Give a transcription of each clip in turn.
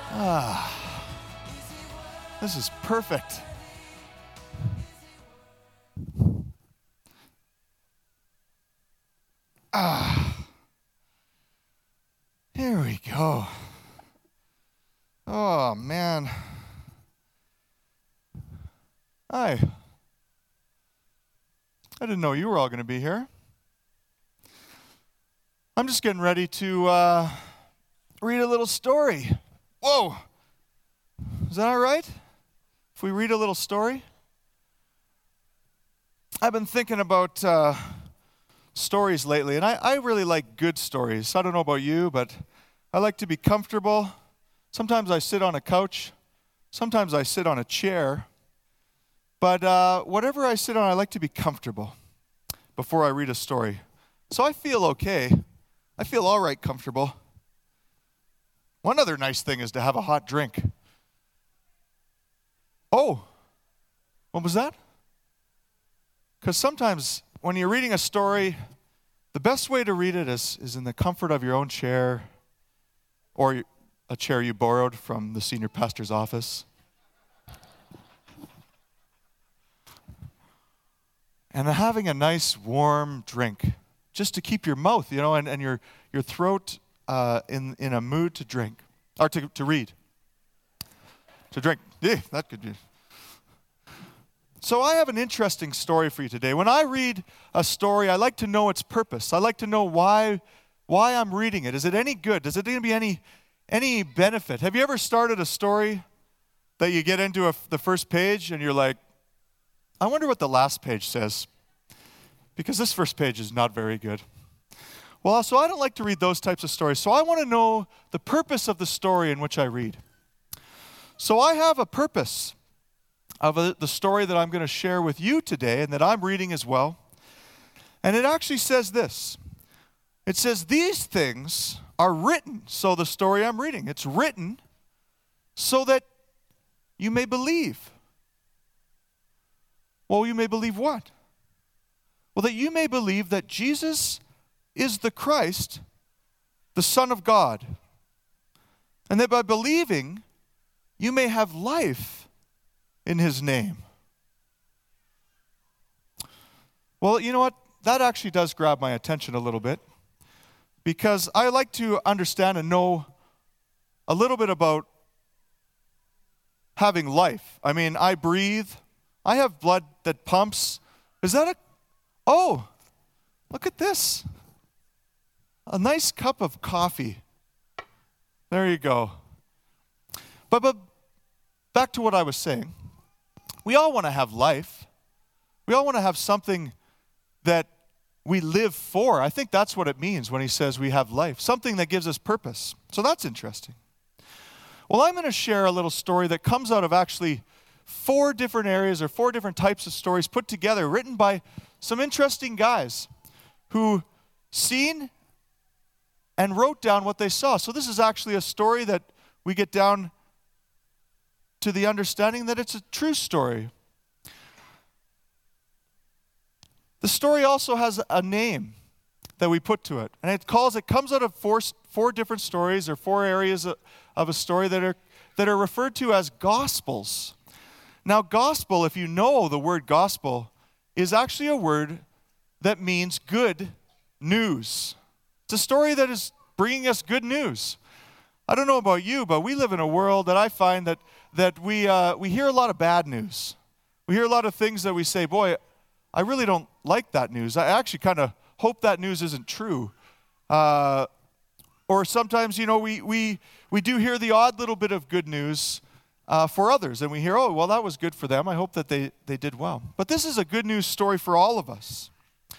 Ah, this is perfect. Here we go. Oh, man. Hi. I didn't know you were all going to be here. I'm just getting ready to read a little story. Whoa. Is that all right? If we read a little story? I've been thinking about stories lately, and I really like good stories. I don't know about you, but I like to be comfortable. Sometimes I sit on a couch. Sometimes I sit on a chair. But whatever I sit on, I like to be comfortable before I read a story. So I feel okay. I feel all right comfortable. One other nice thing is to have a hot drink. Oh, what was that? Because sometimes when you're reading a story, the best way to read it is in the comfort of your own chair or a chair you borrowed from the senior pastor's office. And having a nice warm drink just to keep your mouth, and your throat in a mood to drink, or to read. To drink. Yeah, that could be. So I have an interesting story for you today. When I read a story, I like to know its purpose. I like to know why I'm reading it. Is it any good? Is it going to be any benefit? Have you ever started a story that you get into the first page and you're like, I wonder what the last page says, because this first page is not very good. Well, so I don't like to read those types of stories. So I want to know the purpose of the story in which I read. So I have a purpose of the story that I'm going to share with you today and that I'm reading as well. And it actually says this. It says, these things are written. So the story I'm reading, it's written so that you may believe. Well, you may believe what? Well, that you may believe that Jesus is the Christ, the Son of God. And that by believing, you may have life in his name. Well, you know what? That actually does grab my attention a little bit, because I like to understand and know a little bit about having life. I mean, I breathe. I have blood that pumps. Is that oh, look at this. A nice cup of coffee. There you go. But back to what I was saying. We all want to have life. We all want to have something that we live for. I think that's what it means when he says we have life. Something that gives us purpose. So that's interesting. Well, I'm going to share a little story that comes out of actually 4 different areas or 4 different types of stories put together, written by some interesting guys who seen and wrote down what they saw. So this is actually a story that we get down to the understanding that it's a true story. The story also has a name that we put to it. And it comes out of four different stories, or 4 areas of a story that are referred to as gospels. Now, gospel, if you know the word gospel, is actually a word that means good news. It's a story that is bringing us good news. I don't know about you, but we live in a world that I find that we hear a lot of bad news. We hear a lot of things that we say, boy, I really don't like that news. I actually kind of hope that news isn't true. Or sometimes, we do hear the odd little bit of good news for others. And we hear, oh, well, that was good for them. I hope that they did well. But this is a good news story for all of us.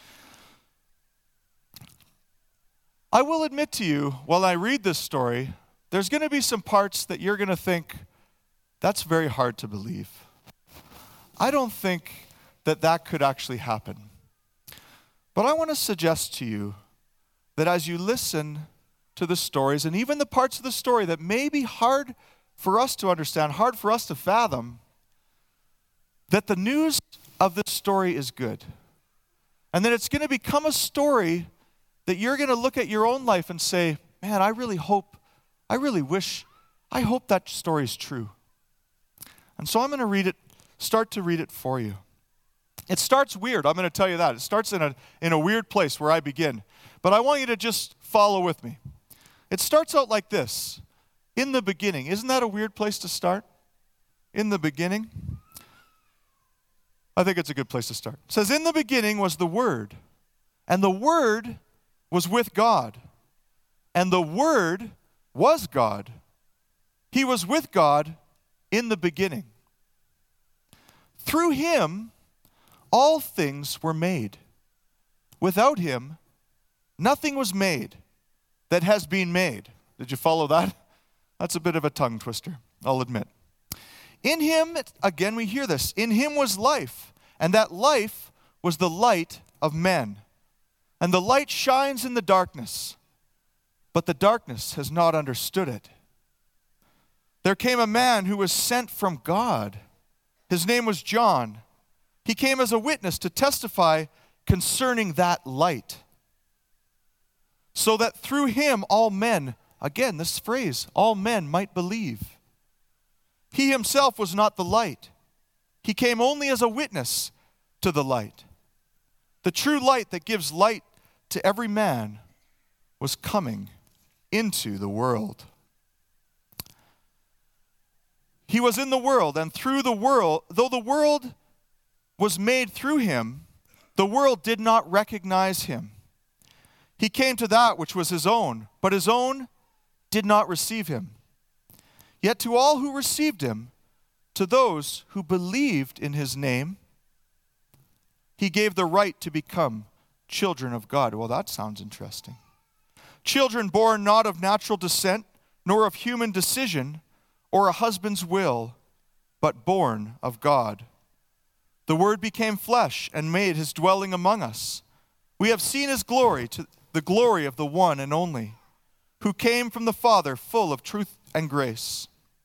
I will admit to you, while I read this story, there's going to be some parts that you're going to think, that's very hard to believe. I don't think that could actually happen. But I want to suggest to you that as you listen to the stories, and even the parts of the story that may be hard for us to understand, hard for us to fathom, that the news of this story is good. And that it's going to become a story that you're going to look at your own life and say, man, I really wish I hope that story is true. And so I'm going to start to read it for you. It starts weird, I'm going to tell you that. It starts in a weird place where I begin. But I want you to just follow with me. It starts out like this. In the beginning. Isn't that a weird place to start? In the beginning? I think it's a good place to start. It says, in the beginning was the Word, and the Word was with God, and the Word was God. He was with God in the beginning. Through him, all things were made. Without him, nothing was made that has been made. Did you follow that? That's a bit of a tongue twister, I'll admit. In him, again we hear this, in him was life, and that life was the light of men. And the light shines in the darkness, but the darkness has not understood it. There came a man who was sent from God. His name was John. He came as a witness to testify concerning that light, so that through him all men, again this phrase, all men might believe. He himself was not the light. He came only as a witness to the light. The true light that gives light to every man was coming into the world. He was in the world, and through the world, though the world was made through him, the world did not recognize him. He came to that which was his own, but his own did not receive him. Yet to all who received him, to those who believed in his name, he gave the right to become children of God. Well, that sounds interesting. Children born not of natural descent, nor of human decision, or a husband's will, but born of God. The Word became flesh and made his dwelling among us. We have seen his glory, to the glory of the one and only, who came from the Father, full of truth and grace.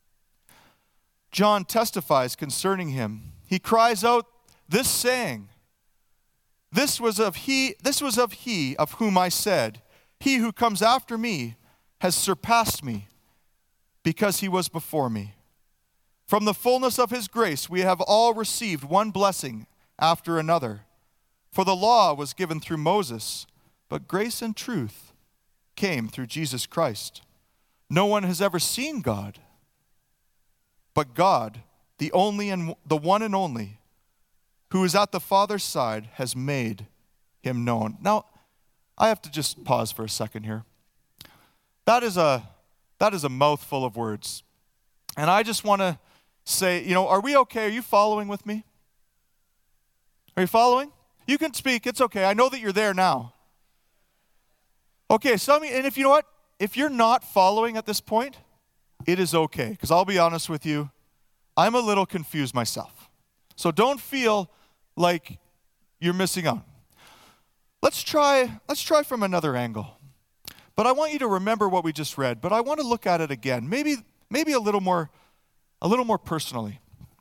John testifies concerning him. He cries out this saying, This was of he of whom I said, he who comes after me has surpassed me, because he was before me. From the fullness of his grace we have all received one blessing after another. For the law was given through Moses, but grace and truth came through Jesus Christ. No one has ever seen God, but God, the one and only, who is at the Father's side, has made him known. Now, I have to just pause for a second here. That is a mouthful of words. And I just want to say, are we okay? Are you following with me? Are you following? You can speak. It's okay. I know that you're there now. Okay, and if you know what? If you're not following at this point, it is okay. Because I'll be honest with you, I'm a little confused myself. So don't feel like you're missing out. Let's try from another angle. But I want you to remember what we just read, but I want to look at it again. Maybe a little more personally.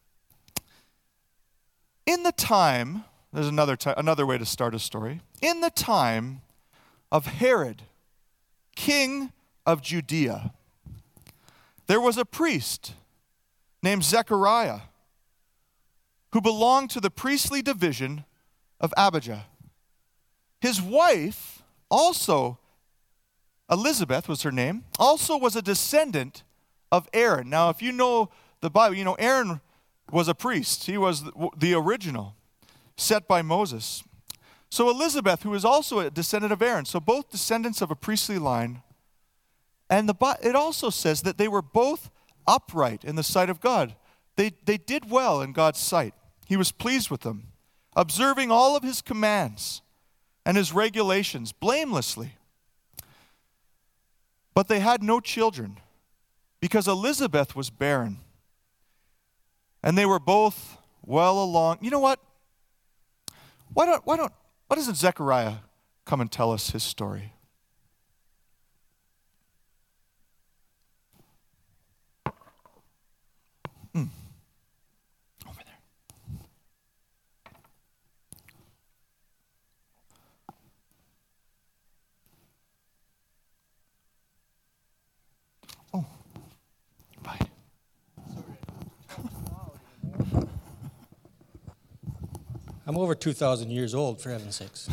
In the time, there's another way to start a story. In the time of Herod, king of Judea, there was a priest named Zechariah who belonged to the priestly division of Abijah. His wife, also Elizabeth was her name, also was a descendant of Aaron. Now, if you know the Bible, Aaron was a priest. He was the original, set by Moses. So Elizabeth, who is also a descendant of Aaron, so both descendants of a priestly line. And it also says that they were both upright in the sight of God. They did well in God's sight. He was pleased with them, observing all of his commands and his regulations blamelessly. But they had no children because Elizabeth was barren. And they were both well along. You know what? Why doesn't Zechariah come and tell us his story? Over there. Oh, I'm over 2,000 years old, for heaven's sakes.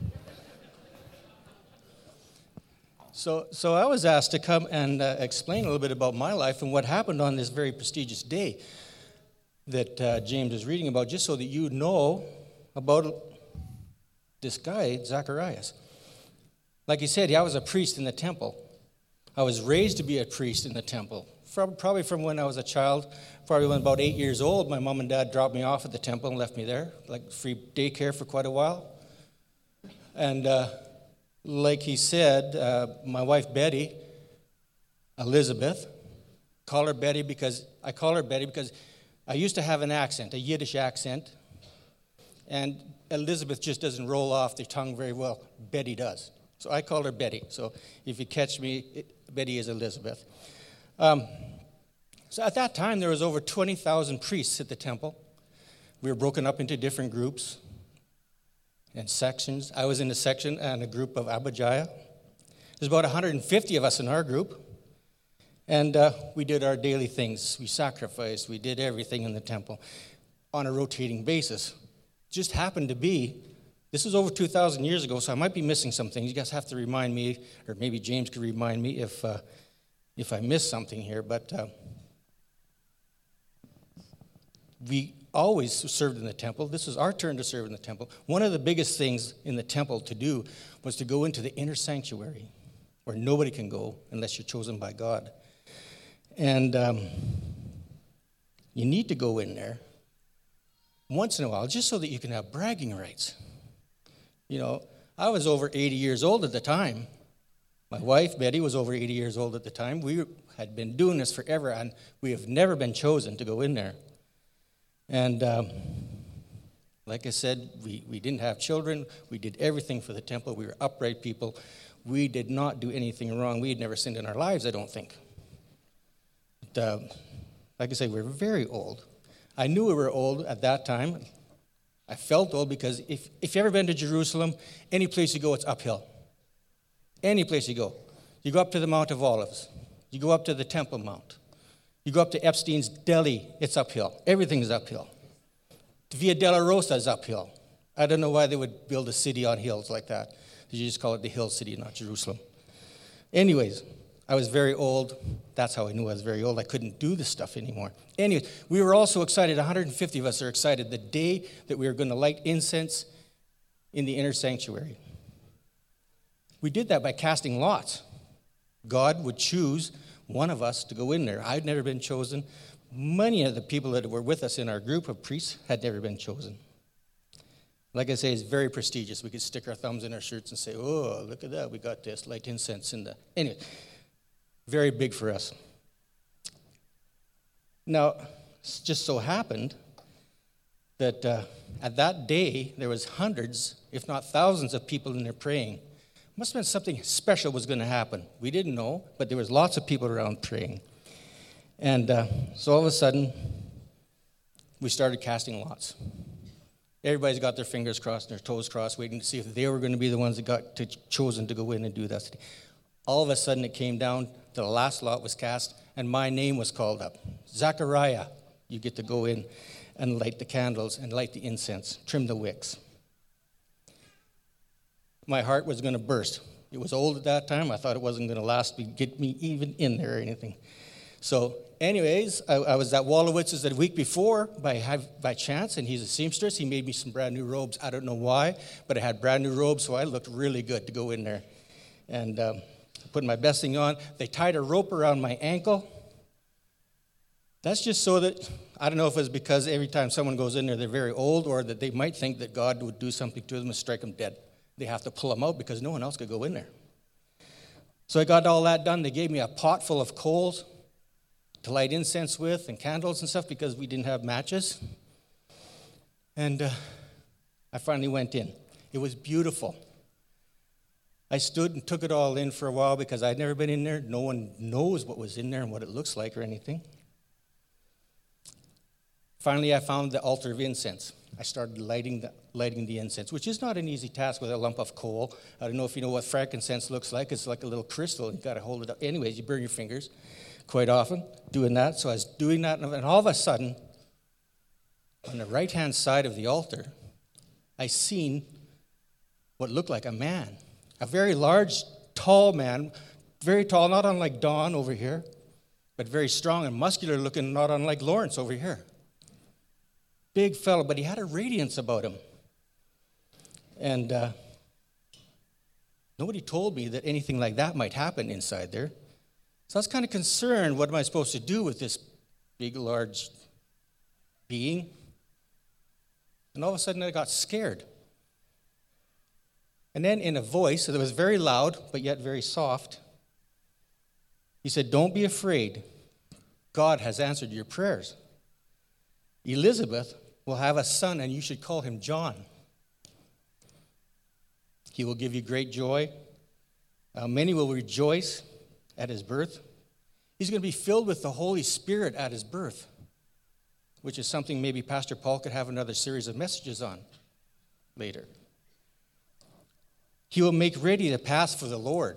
So I was asked to come and explain a little bit about my life and what happened on this very prestigious day that James is reading about, just so that you know about this guy, Zacharias. Like he said, I was a priest in the temple. I was raised to be a priest in the temple. Probably from when I was a child, probably when about 8 years old, my mom and dad dropped me off at the temple and left me there, like free daycare for quite a while. And like he said, my wife Betty, Elizabeth, I call her Betty because I used to have an accent, a Yiddish accent, and Elizabeth just doesn't roll off the tongue very well. Betty does. So I call her Betty. So if you catch me, Betty is Elizabeth. So at that time, there was over 20,000 priests at the temple. We were broken up into different groups and sections. I was in a section and a group of Abijah. There's about 150 of us in our group. And we did our daily things. We sacrificed. We did everything in the temple on a rotating basis. Just happened to be, this was over 2,000 years ago, so I might be missing some things. You guys have to remind me, or maybe James could remind me if I missed something here. But we always served in the temple. This was our turn to serve in the temple. One of the biggest things in the temple to do was to go into the inner sanctuary, where nobody can go unless you're chosen by God. And you need to go in there once in a while, just so that you can have bragging rights. You know, I was over 80 years old at the time. My wife, Betty, was over 80 years old at the time. We had been doing this forever, and we have never been chosen to go in there. And like I said, we didn't have children. We did everything for the temple. We were upright people. We did not do anything wrong. We had never sinned in our lives, I don't think. But, like I say, we were very old. I knew we were old at that time. I felt old because if you've ever been to Jerusalem, any place you go, it's uphill. Any place you go. You go up to the Mount of Olives. You go up to the Temple Mount. You go up to Epstein's Deli, it's uphill. Everything is uphill. Via Dolorosa is uphill. I don't know why they would build a city on hills like that. You just call it the Hill City, not Jerusalem. Anyways, I was very old. That's how I knew I was very old. I couldn't do this stuff anymore. Anyways, we were all so excited. 150 of us are excited the day that we were going to light incense in the inner sanctuary. We did that by casting lots. God would choose one of us to go in there. I'd never been chosen. Many of the people that were with us in our group of priests had never been chosen. Like I say, it's very prestigious. We could stick our thumbs in our shirts and say, oh, look at that. We got this, light incense in the... Anyway, very big for us. Now, it just so happened that at that day, there was hundreds, if not thousands of people in there praying. Must have been something special was going to happen. We didn't know, but there was lots of people around praying. And so all of a sudden, we started casting lots. Everybody's got their fingers crossed and their toes crossed, waiting to see if they were going to be the ones that got chosen to go in and do that. All of a sudden, it came down to the last lot was cast, and my name was called up. Zachariah, you get to go in and light the candles and light the incense, trim the wicks. My heart was going to burst. It was old at that time. I thought it wasn't going to last to get me even in there or anything. So anyways, I was at Wolowitz's the week before by chance, and he's a seamstress. He made me some brand new robes. I don't know why, but I had brand new robes, so I looked really good to go in there. And put my best thing on. They tied a rope around my ankle. That's just so that, I don't know if it's because every time someone goes in there, they're very old, or that they might think that God would do something to them and strike them dead. They have to pull them out because no one else could go in there. So I got all that done. They gave me a pot full of coals to light incense with and candles and stuff because we didn't have matches. And I finally went in. It was beautiful. I stood and took it all in for a while because I'd never been in there. No one knows what was in there and what it looks like or anything. Finally, I found the altar of incense. I started lighting the incense, which is not an easy task with a lump of coal. I don't know if you know what frankincense looks like. It's like a little crystal, and you got to hold it up. Anyways, you burn your fingers quite often doing that. So I was doing that, and all of a sudden, on the right-hand side of the altar, I seen what looked like a man, a very large, tall man, very tall, not unlike Don over here, but very strong and muscular looking, not unlike Lawrence over here. Big fellow, but he had a radiance about him. And nobody told me that anything like that might happen inside there. So I was kind of concerned, what am I supposed to do with this big, large being? And all of a sudden I got scared. And then in a voice that was very loud, but yet very soft, he said, "Don't be afraid. God has answered your prayers. Elizabeth will have a son, and you should call him John. He will give you great joy. Many will rejoice at his birth. He's going to be filled with the Holy Spirit at his birth," which is something maybe Pastor Paul could have another series of messages on later. "He will make ready the path for the Lord."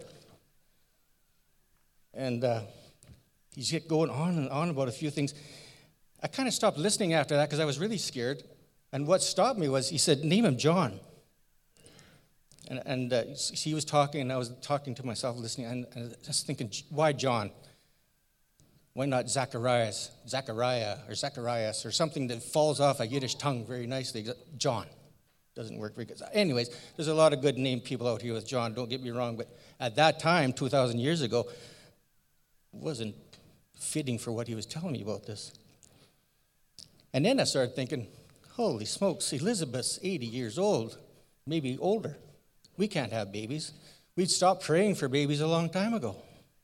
And he's going on and on about a few things. I kind of stopped listening after that because I was really scared. And what stopped me was he said, "Name him John." And he was talking, and I was talking to myself, listening, and just thinking, why John? Why not Zachariah, or something that falls off a Yiddish tongue very nicely? John. Doesn't work very good. Anyways, there's a lot of good named people out here with John, don't get me wrong, but at that time, 2,000 years ago, it wasn't fitting for what he was telling me about this. And then I started thinking, holy smokes, Elizabeth's 80 years old, maybe older. We can't have babies. We'd stopped praying for babies a long time ago.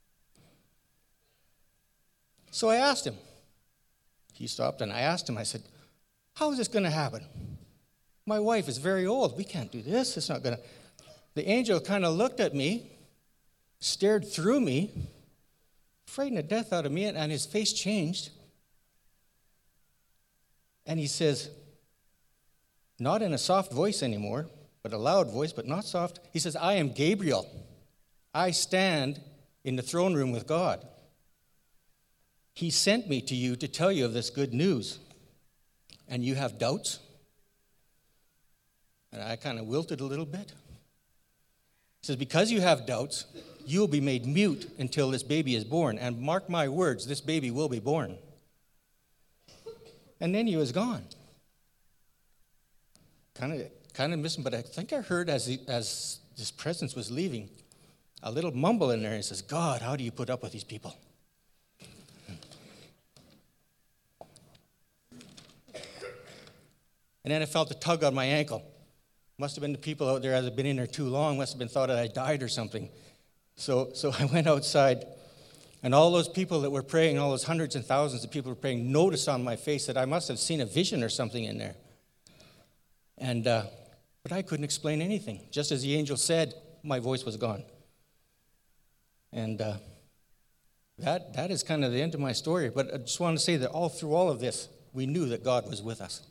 So I asked him. He stopped, and I asked him, I said, "How is this going to happen? My wife is very old. We can't do this. It's not going to." The angel kind of looked at me, stared through me, frightened the death out of me, and his face changed. And he says, not in a soft voice anymore, but a loud voice, but not soft. He says, "I am Gabriel. I stand in the throne room with God. He sent me to you to tell you of this good news. And you have doubts?" And I kind of wilted a little bit. He says, "Because you have doubts, you will be made mute until this baby is born. And mark my words, this baby will be born." And then he was gone. Kind of missing, but I think I heard as this presence was leaving, a little mumble in there. He says, "God, how do you put up with these people?" And then I felt a tug on my ankle. Must have been the people out there, as I've been in there too long, must have been thought that I died or something. So I went outside, and all those people that were praying, all those hundreds and thousands of people were praying, noticed on my face that I must have seen a vision or something in there. And but I couldn't explain anything. Just as the angel said, my voice was gone. And that is kind of the end of my story. But I just want to say that all through all of this, we knew that God was with us.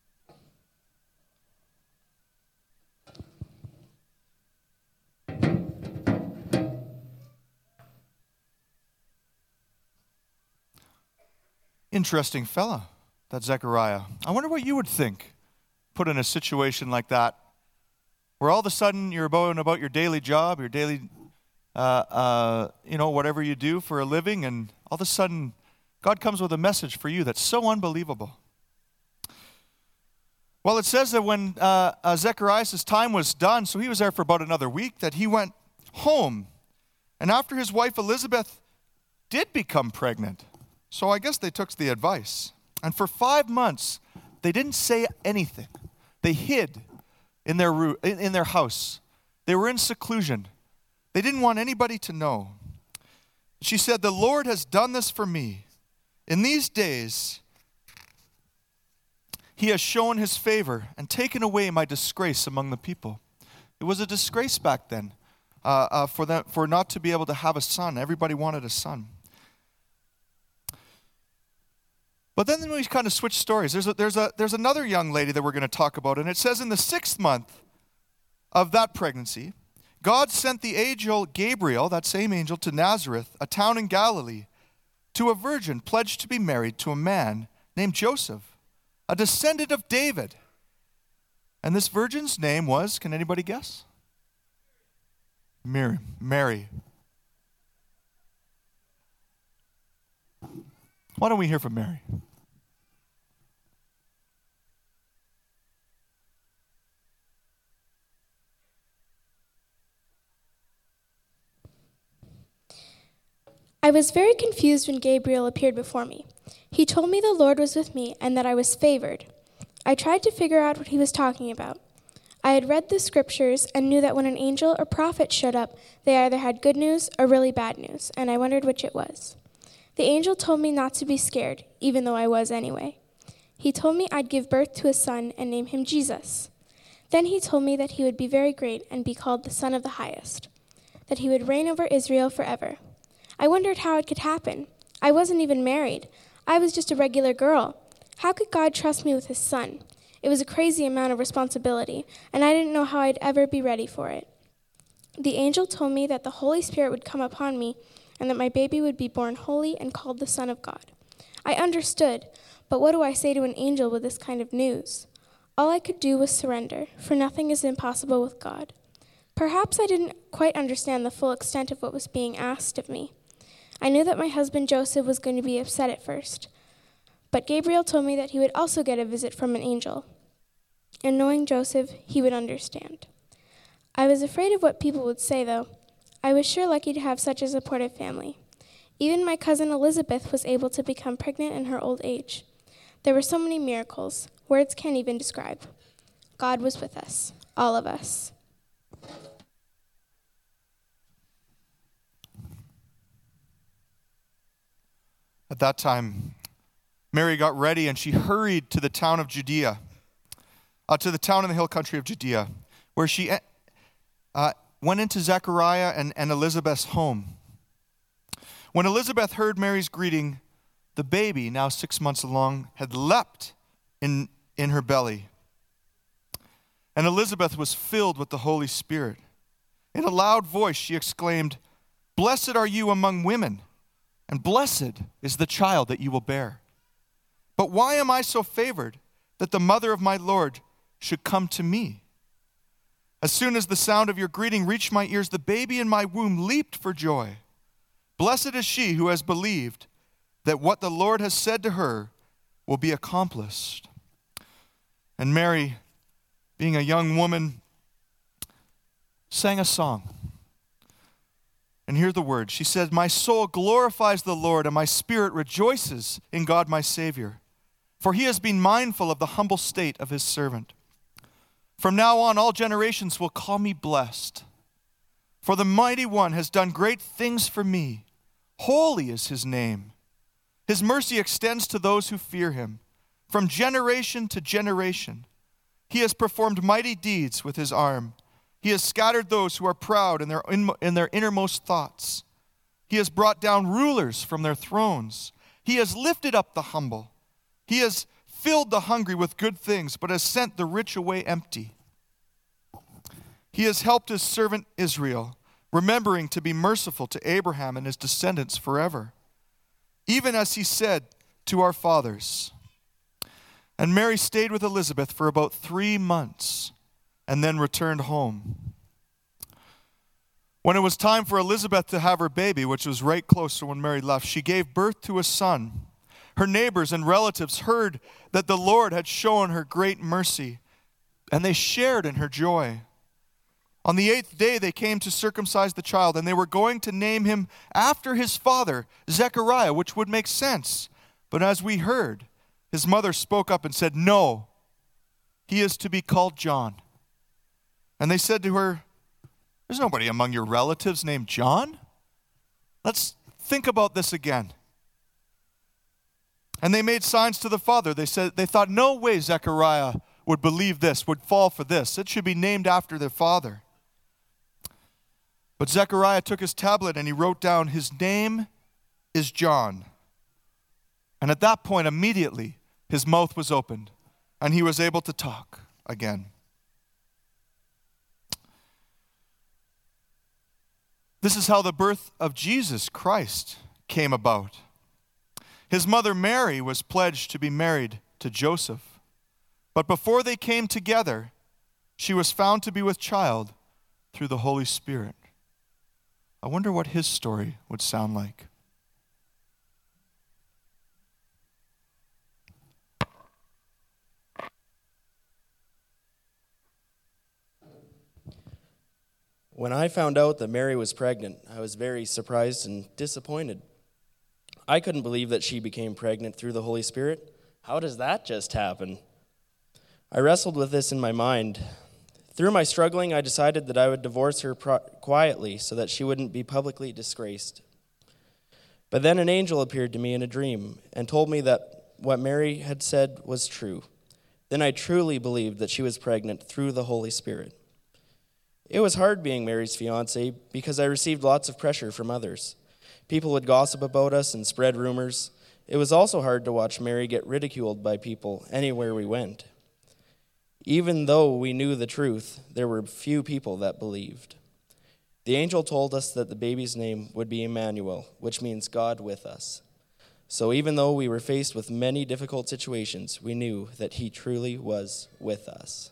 Interesting fella, that Zechariah. I wonder what you would think, put in a situation like that, where all of a sudden you're about your daily job, your daily, whatever you do for a living, and all of a sudden God comes with a message for you that's so unbelievable. Well, it says that when Zechariah's time was done, so he was there for about another week, that he went home. And after his wife Elizabeth did become pregnant, so I guess they took the advice. And for 5 months, they didn't say anything. They hid in their house. They were in seclusion. They didn't want anybody to know. She said, "The Lord has done this for me. In these days, he has shown his favor and taken away my disgrace among the people." It was a disgrace back then for not to be able to have a son. Everybody wanted a son. But then we kind of switch stories. There's another young lady that we're going to talk about, and it says in the 6th month of that pregnancy, God sent the angel Gabriel, that same angel, to Nazareth, a town in Galilee, to a virgin pledged to be married to a man named Joseph, a descendant of David. And this virgin's name was, can anybody guess? Mary. Why don't we hear from Mary? I was very confused when Gabriel appeared before me. He told me the Lord was with me and that I was favored. I tried to figure out what he was talking about. I had read the scriptures and knew that when an angel or prophet showed up, they either had good news or really bad news, and I wondered which it was. The angel told me not to be scared, even though I was anyway. He told me I'd give birth to a son and name him Jesus. Then he told me that he would be very great and be called the Son of the Highest, that he would reign over Israel forever. I wondered how it could happen. I wasn't even married. I was just a regular girl. How could God trust me with his son? It was a crazy amount of responsibility, and I didn't know how I'd ever be ready for it. The angel told me that the Holy Spirit would come upon me and that my baby would be born holy and called the Son of God. I understood, but what do I say to an angel with this kind of news? All I could do was surrender, for nothing is impossible with God. Perhaps I didn't quite understand the full extent of what was being asked of me. I knew that my husband Joseph was going to be upset at first, but Gabriel told me that he would also get a visit from an angel, and knowing Joseph, he would understand. I was afraid of what people would say, though. I was sure lucky to have such a supportive family. Even my cousin Elizabeth was able to become pregnant in her old age. There were so many miracles, words can't even describe. God was with us, all of us. At that time, Mary got ready and she hurried to the town of Judea, to the town in the hill country of Judea, where she went into Zechariah and Elizabeth's home. When Elizabeth heard Mary's greeting, the baby, now 6 months along, had leapt in her belly. And Elizabeth was filled with the Holy Spirit. In a loud voice, she exclaimed, "Blessed are you among women, and blessed is the child that you will bear. But why am I so favored that the mother of my Lord should come to me? As soon as the sound of your greeting reached my ears, the baby in my womb leaped for joy. Blessed is she who has believed that what the Lord has said to her will be accomplished." And Mary, being a young woman, sang a song. And hear the words. She said, "My soul glorifies the Lord, and my spirit rejoices in God my Savior. For he has been mindful of the humble state of his servant. From now on, all generations will call me blessed. For the Mighty One has done great things for me. Holy is his name. His mercy extends to those who fear him. From generation to generation, he has performed mighty deeds with his arm. He has scattered those who are proud in their innermost thoughts. He has brought down rulers from their thrones. He has lifted up the humble. He has filled the hungry with good things, but has sent the rich away empty. He has helped his servant Israel, remembering to be merciful to Abraham and his descendants forever, even as he said to our fathers." And Mary stayed with Elizabeth for about 3 months and then returned home. When it was time for Elizabeth to have her baby, which was right close to when Mary left, she gave birth to a son. Her neighbors and relatives heard that the Lord had shown her great mercy, and they shared in her joy. On the 8th day, they came to circumcise the child, and they were going to name him after his father, Zechariah, which would make sense. But as we heard, his mother spoke up and said, "No, he is to be called John." And they said to her, "There's nobody among your relatives named John. Let's think about this again." And they made signs to the father. They said they thought, no way Zechariah would believe this, would fall for this. It should be named after their father. But Zechariah took his tablet and he wrote down, "His name is John." And at that point, immediately, his mouth was opened and he was able to talk again. This is how the birth of Jesus Christ came about. His mother Mary was pledged to be married to Joseph. But before they came together, she was found to be with child through the Holy Spirit. I wonder what his story would sound like. When I found out that Mary was pregnant, I was very surprised and disappointed. I couldn't believe that she became pregnant through the Holy Spirit. How does that just happen? I wrestled with this in my mind. Through my struggling, I decided that I would divorce her quietly so that she wouldn't be publicly disgraced. But then an angel appeared to me in a dream and told me that what Mary had said was true. Then I truly believed that she was pregnant through the Holy Spirit. It was hard being Mary's fiancé because I received lots of pressure from others. People would gossip about us and spread rumors. It was also hard to watch Mary get ridiculed by people anywhere we went. Even though we knew the truth, there were few people that believed. The angel told us that the baby's name would be Emmanuel, which means God with us. So even though we were faced with many difficult situations, we knew that he truly was with us.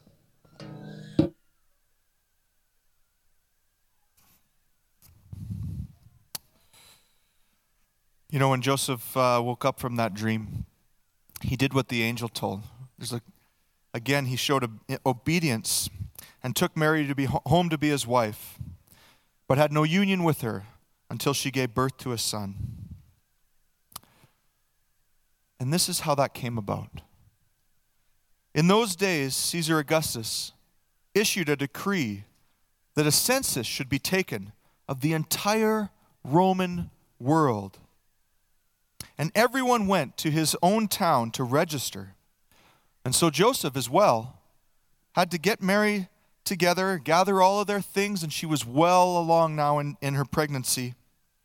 You know, when Joseph woke up from that dream, he did what the angel told. Again, he showed obedience and took Mary to be home to be his wife, but had no union with her until she gave birth to a son. And this is how that came about. In those days, Caesar Augustus issued a decree that a census should be taken of the entire Roman world. And everyone went to his own town to register. And so Joseph as well had to get Mary together, gather all of their things, and she was well along now in her pregnancy,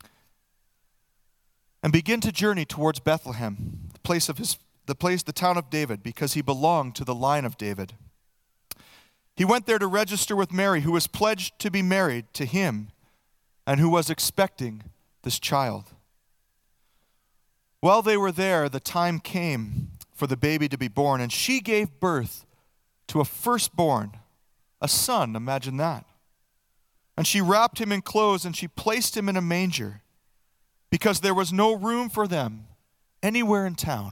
and begin to journey towards Bethlehem, the town of David, because he belonged to the line of David. He went there to register with Mary, who was pledged to be married to him and who was expecting this child. While they were there, the time came for the baby to be born, and she gave birth to a firstborn, a son, imagine that. And she wrapped him in clothes and she placed him in a manger because there was no room for them anywhere in town.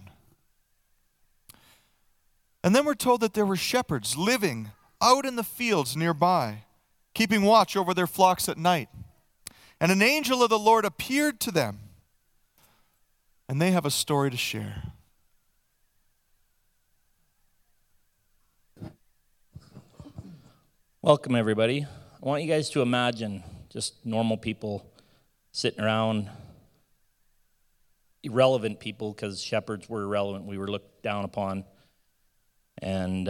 And then we're told that there were shepherds living out in the fields nearby, keeping watch over their flocks at night. And an angel of the Lord appeared to them, and they have a story to share. Welcome, everybody. I want you guys to imagine just normal people sitting around, irrelevant people, because shepherds were irrelevant. We were looked down upon. And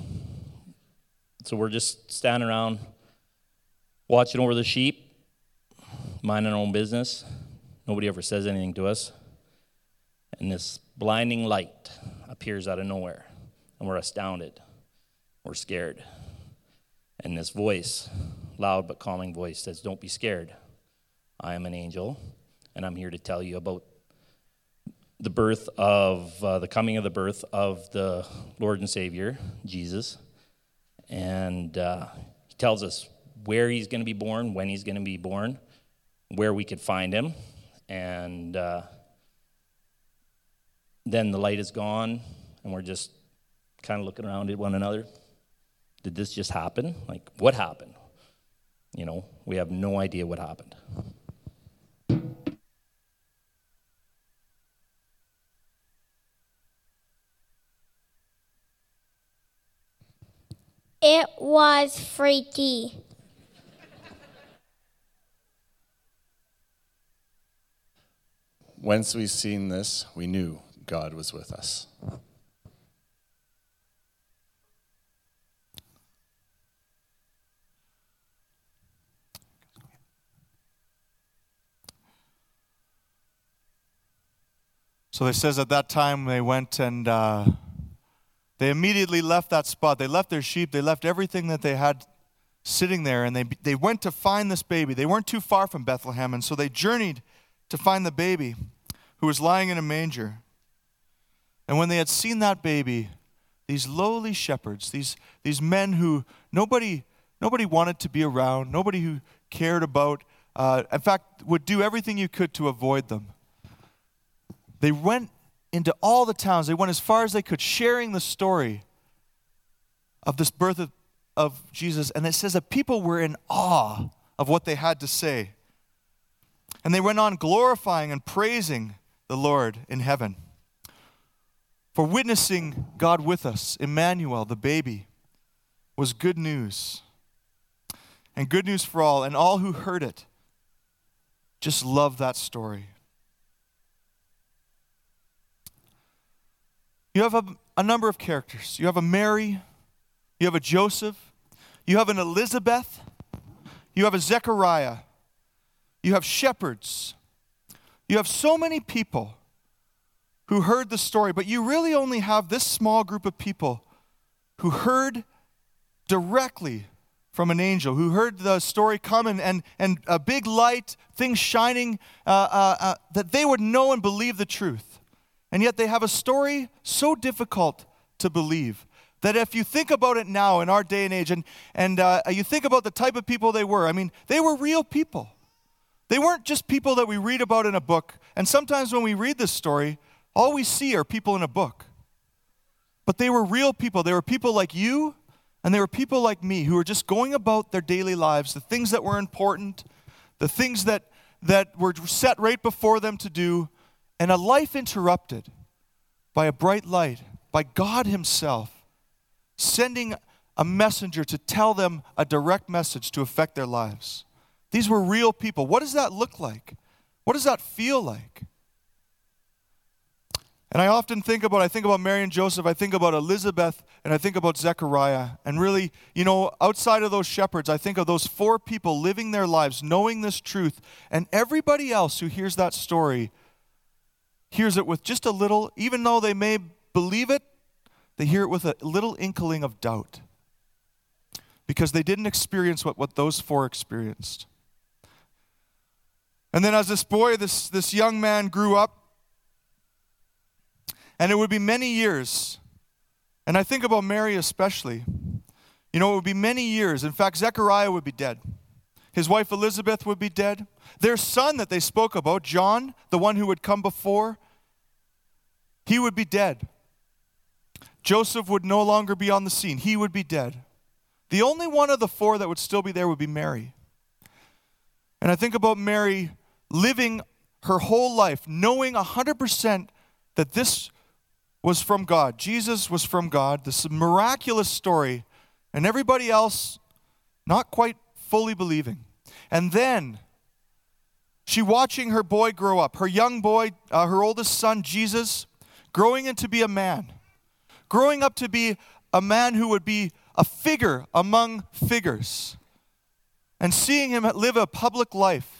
so we're just standing around, watching over the sheep, minding our own business. Nobody ever says anything to us. And this blinding light appears out of nowhere, and we're astounded. We're scared. And this voice, loud but calming voice, says, "Don't be scared. I am an angel, and I'm here to tell you about the birth of, the coming of the birth of the Lord and Savior, Jesus." And he tells us where he's going to be born, when he's going to be born, where we could find him. And then the light is gone, and we're just kind of looking around at one another. Did this just happen? Like, what happened? You know, we have no idea what happened. It was freaky. Once we seen this, we knew God was with us. So it says at that time they went and they immediately left that spot. They left their sheep. They left everything that they had sitting there, and they went to find this baby. They weren't too far from Bethlehem, and so they journeyed to find the baby who was lying in a manger. And when they had seen that baby, these lowly shepherds, these men who nobody wanted to be around, nobody who cared about, in fact, would do everything you could to avoid them. They went into all the towns. They went as far as they could, sharing the story of this birth of Jesus. And it says that people were in awe of what they had to say. And they went on glorifying and praising the Lord in heaven for witnessing God with us. Emmanuel, the baby, was good news. And good news for all. And all who heard it just loved that story. You have a number of characters. You have a Mary, you have a Joseph, you have an Elizabeth, you have a Zechariah, you have shepherds. You have so many people who heard the story, but you really only have this small group of people who heard directly from an angel, who heard the story come and a big light, things shining, that they would know and believe the truth. And yet they have a story so difficult to believe that if you think about it now in our day and age, and you think about the type of people they were, I mean, they were real people. They weren't just people that we read about in a book. And sometimes when we read this story, all we see are people in a book. But they were real people. They were people like you, and they were people like me who were just going about their daily lives, the things that were important, the things that were set right before them to do, and a life interrupted by a bright light, by God Himself, sending a messenger to tell them a direct message to affect their lives. These were real people. What does that look like? What does that feel like? And I often think about Mary and Joseph, I think about Elizabeth, and I think about Zechariah. And really, outside of those shepherds, I think of those 4 people living their lives, knowing this truth, and everybody else who hears that story hears it with just a little, even though they may believe it, they hear it with a little inkling of doubt. Because they didn't experience what those 4 experienced. And then as this boy, this young man grew up, and it would be many years, and I think about Mary especially, it would be many years. In fact, Zechariah would be dead. His wife Elizabeth would be dead. Their son that they spoke about, John, the one who would come before, he would be dead. Joseph would no longer be on the scene. He would be dead. The only one of the 4 that would still be there would be Mary. And I think about Mary living her whole life, knowing 100% that this was from God. Jesus was from God. This miraculous story. And everybody else not quite fully believing. And then she watching her boy grow up. Her young boy, her oldest son, Jesus, growing into be a man. Growing up to be a man who would be a figure among figures. And seeing him live a public life.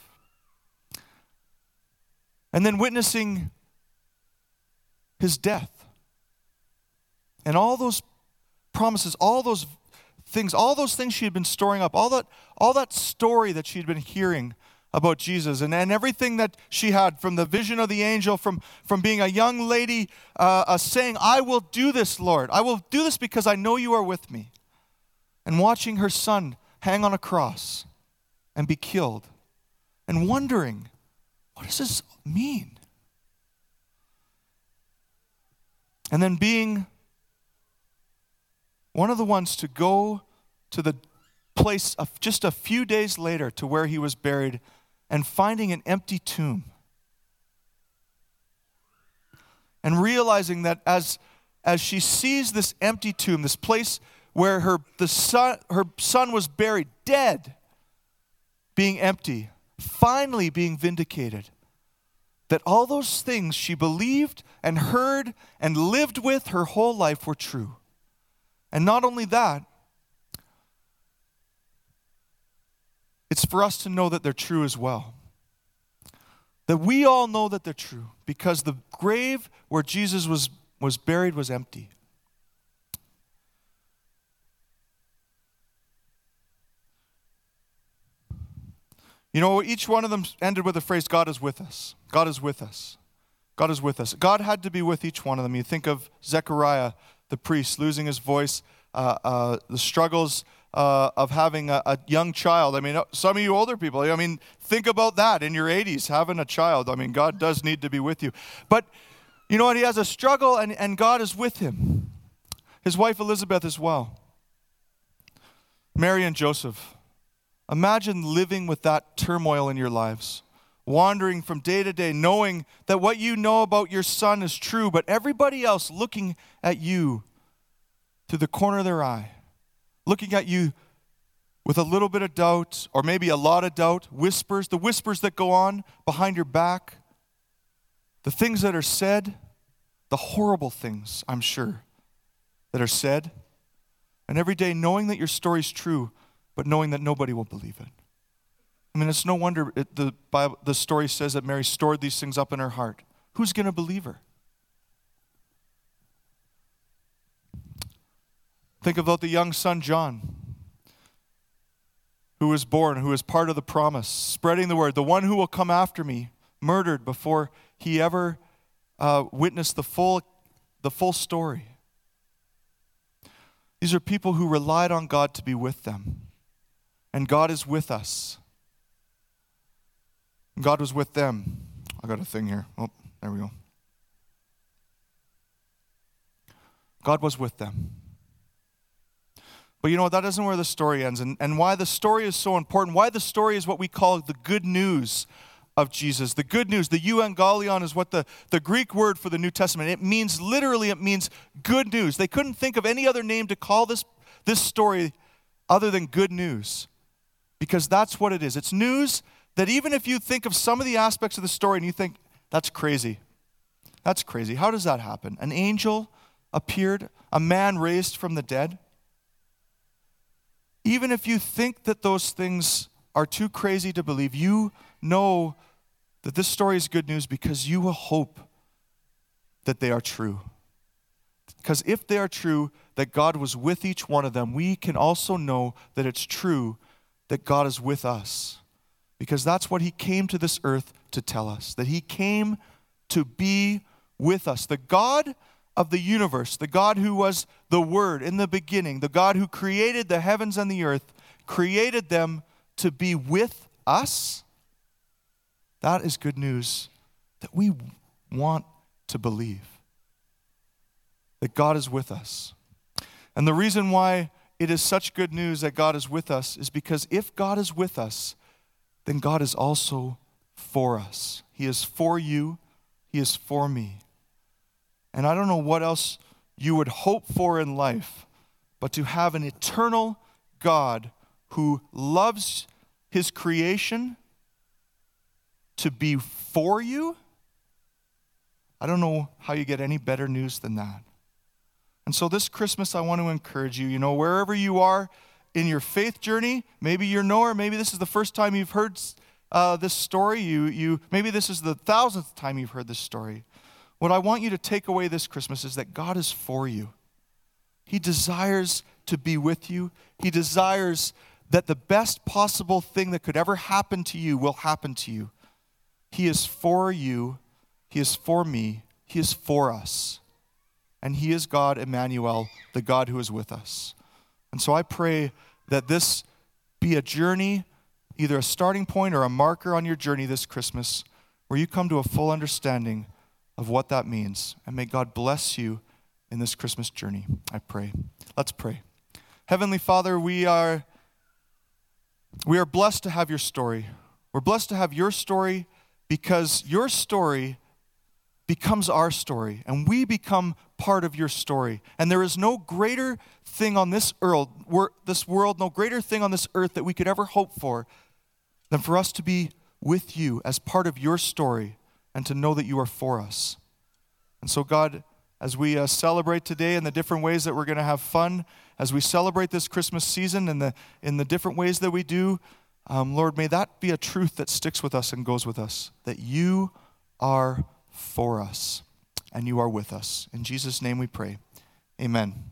And then witnessing his death. And all those promises, all those things she had been storing up, all that story that she had been hearing about Jesus, and everything that she had from the vision of the angel, from being a young lady saying, I will do this, Lord. I will do this because I know you are with me. And watching her son hang on a cross and be killed. And wondering, what does this mean? And then being one of the ones to go to the place of just a few days later to where he was buried and finding an empty tomb. And realizing that as she sees this empty tomb, this place where her son was buried, dead, being empty, finally being vindicated, that all those things she believed and heard and lived with her whole life were true. And not only that, it's for us to know that they're true as well. That we all know that they're true because the grave where Jesus was buried was empty. Each one of them ended with the phrase, God is with us. God is with us. God is with us. God had to be with each one of them. You think of Zechariah, the priest, losing his voice, the struggles of having a young child. I mean, some of you older people, I mean, think about that in your 80s, having a child. I mean, God does need to be with you. But you know what? He has a struggle, and God is with him. His wife Elizabeth as well. Mary and Joseph. Imagine living with that turmoil in your lives, wandering from day to day, knowing that what you know about your son is true, but everybody else looking at you through the corner of their eye, looking at you with a little bit of doubt, or maybe a lot of doubt, the whispers that go on behind your back, the things that are said, the horrible things, I'm sure, that are said, and every day knowing that your story's true, but knowing that nobody will believe it. I mean, it's no wonder the story says that Mary stored these things up in her heart. Who's going to believe her? Think about the young son John, who was born, who is part of the promise, spreading the word, the one who will come after me, murdered before he ever witnessed the full story. These are people who relied on God to be with them. And God is with us. God was with them. I got a thing here. Oh, there we go. God was with them. But you know what? That isn't where the story ends. And why the story is so important, why the story is what we call the good news of Jesus. The good news, the euangelion, is what the Greek word for the New Testament. It means good news. They couldn't think of any other name to call this story other than good news. Because that's what it is. It's news that even if you think of some of the aspects of the story and you think, that's crazy. That's crazy. How does that happen? An angel appeared, a man raised from the dead. Even if you think that those things are too crazy to believe, you know that this story is good news because you will hope that they are true. Because if they are true, that God was with each one of them, we can also know that it's true that God is with us. Because that's what he came to this earth to tell us, that he came to be with us. The God of the universe, the God who was the Word in the beginning, the God who created the heavens and the earth, created them to be with us. That is good news that we want to believe. That God is with us. And the reason why it is such good news that God is with us is because if God is with us, then God is also for us. He is for you. He is for me. And I don't know what else you would hope for in life, but to have an eternal God who loves his creation to be for you. I don't know how you get any better news than that. And so this Christmas, I want to encourage you, wherever you are in your faith journey, maybe you're nowhere, maybe this is the first time you've heard this story, maybe this is the 1,000th time you've heard this story. What I want you to take away this Christmas is that God is for you. He desires to be with you. He desires that the best possible thing that could ever happen to you will happen to you. He is for you. He is for me. He is for us. And he is God, Emmanuel, the God who is with us. And so I pray that this be a journey, either a starting point or a marker on your journey this Christmas, where you come to a full understanding of what that means. And may God bless you in this Christmas journey, I pray. Let's pray. Heavenly Father, we are blessed to have your story. We're blessed to have your story because your story becomes our story, and we become part of your story. And there is no greater thing on this world, no greater thing on this earth that we could ever hope for than for us to be with you as part of your story and to know that you are for us. And so, God, as we celebrate today in the different ways that we're going to have fun, as we celebrate this Christmas season in the different ways that we do, Lord, may that be a truth that sticks with us and goes with us, that you are for us and you are with us. In Jesus' name we pray. Amen.